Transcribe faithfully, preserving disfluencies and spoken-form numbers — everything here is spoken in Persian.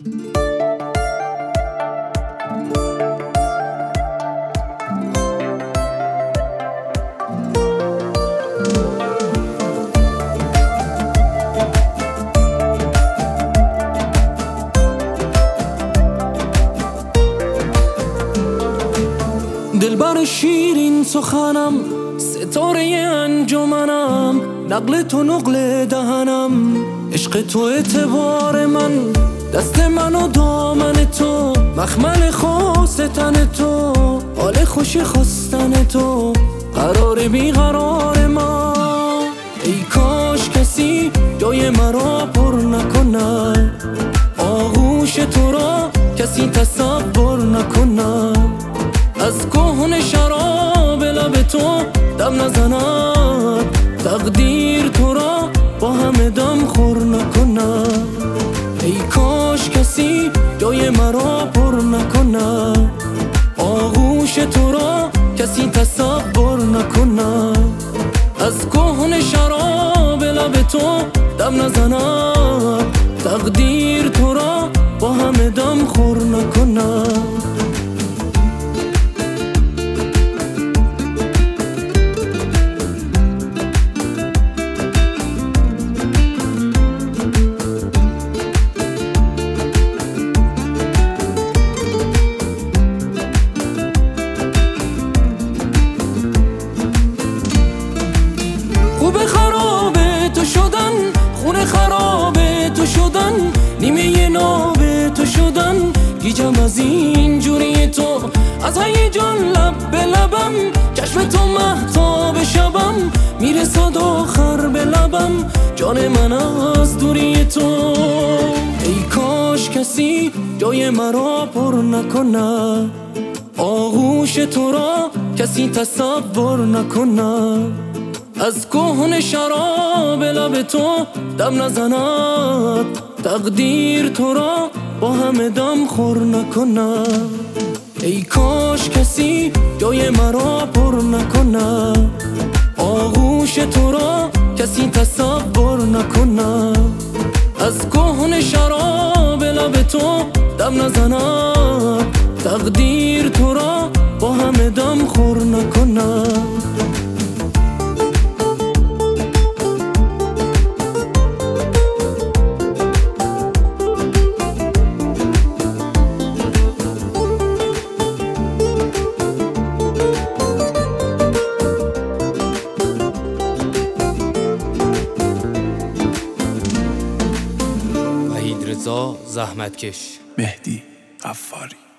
دلبر شیرین سخنم، ستاره انجمنم، نقل تو نقل دهنم، عشق تو اعتبار من، دست من و دامن تو، مخمل خاص تن تو، حال خوش خواستن تو، قرار بیقرار من. ای کاش کسی جای مرا پر نکنه، آغوش تو را کسی تصور نکنه، از کهن شراب لب تو دم نزند، تقدیر تو را با همه دم خور نکنه. ای کاش کسی جای مرا پر نکنه، آغوش تو را کسی تصور نکنه، از کهن شراب لب تو دم نزند، تقدیر تو را با همه دم خور نکنه. خوب خراب تو شدن، خون خراب تو شدن، نیمه ناب تو شدن، گیجم از این جوری تو، از هیجان لب به لبم، چشم تو مهتاب شبم، میرسد آخر به لبم، جان من از دوری تو. ای کاش کسی جای مرا پر نکنه، آغوش تو را کسی تصور نکنه، از کهن شراب لب تو دم نزند، تقدیر تو را با همه دم خور نکنه. ای کاش کسی جای مرا پر نکنه، آغوش تو را کسی تصور نکنه، از کهن شراب لب تو دم نزند، تقدیر تو را با همه دم خور نکنه. وحید رضا زحمتکش. مهدی غفاری.